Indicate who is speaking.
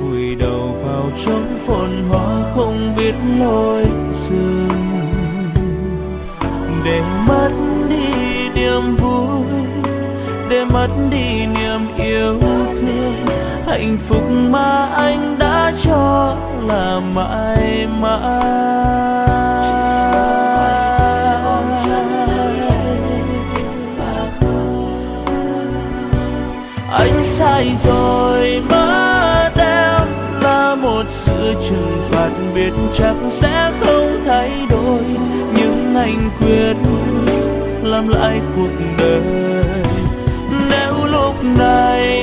Speaker 1: vùi đầu vào trong phồn hoa không biết lối dừng, để mất đi niềm vui, để mất đi niềm yêu thương. Hạnh phúc mà anh đã cho là mãi mãi. Anh sai rồi mất em là một sự trừng phạt, biết chắc sẽ không thay đổi, nhưng anh quyết làm lại cuộc đời. Nếu lúc này